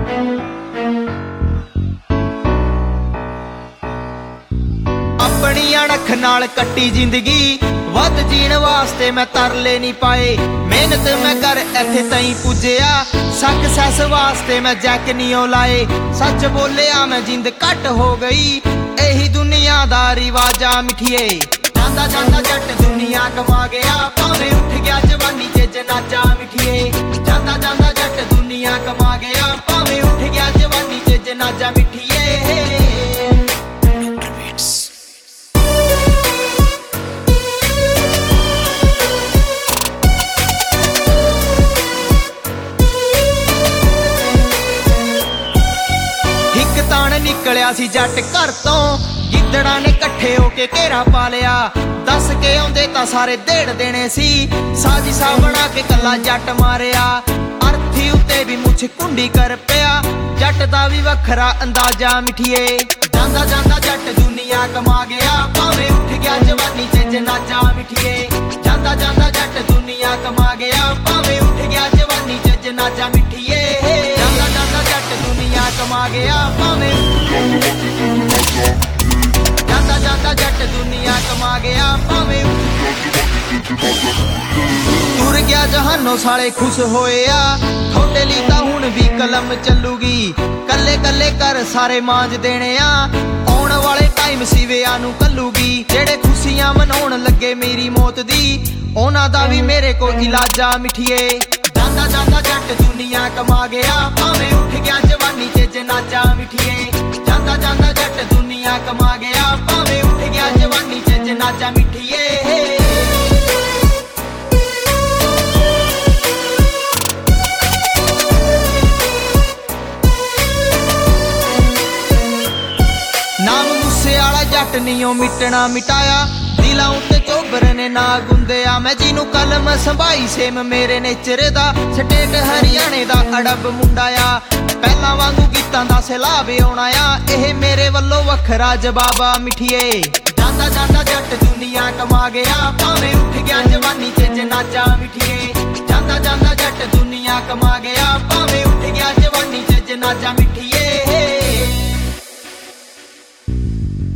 अपनी अणख नाल कट्टी जिंदगी वध जीण वास्ते मैं तरले नहीं पाए मेहनत मैं कर इत्थे तई पुज्जिया सक्सेस वास्ते मैं जैक नहीं लाए सच बोलिया मैं जिंद घट हो गई यही दुनिया दा रिवाजा मिठिए जांदा जांदा जट दुनिया कमा गया भावें उठ गया जवानी च जनाजा मिठिए जांदा जांदा जट दुनिया कमा गया भावें उठ गया जवानी च जनाजा मिठिए निकलिया सी जट घर तो गिद्दड़ा ने कट्ठे होके घेरा पा लिया दस के आउंदे तां सारे देड़ देने सी साजिशा बना के कला जट मारिया अर्थी उत्ते भी मुछ कुंडी कर पिया जट दा भी वखरा अंदाजा मिठिए जांदा जांदा जट दुनिया कमा गया भावें उठ गया जवानी च जनाजा मिठिए जांदा जांदा जट दुनिया कमा गया भावें उठ गया जवानी च जनाजा मिठिए जांदा जांदा जट दुनिया कमा गया भावें जांदा जांदा जट दुनिया कमा गया भावें तुर गया जहानों साले खुश होए आ थोड़े ली तां हुण भी कलम चलूगी कल्ले कल्ले कर सारे मांज देने आ आउण वाले टाइम सीविया नूं कल्लूगी जेड़े खुशियां मनाउण लगे मेरी मौत दी उन्हां दा भी मेरे कोल इलाजा मिठिए जांदा जांदा जट दुनिया कमा गया भावें उठ गया जवानी च जनाजा मिठिए जांदा जांदा जट दुनिया कमा गया भावें उठ गया जवानी च जनाजा मिठिए नाम मूसे वाला जट नहीं मिटना मिटाया दिलां उत्ते चोबर ने ना गुंदिया मैं जिनू कलम संभाई सेम मेरे नेचर दा स्टेट हरियाणे दा अड़ब मुंडाया पहला वांगू गीतां दा सैलाब आउणा आ एह मेरे वल्लों वखरा जवाबा मिठिए जांदा जांदा जट दुनिया कमा गया भावें उठ गया जवानी च जनाजा मिठिए जांदा जांदा जट दुनिया कमा गया भावें उठ गया जवानी च जनाजा मिठिए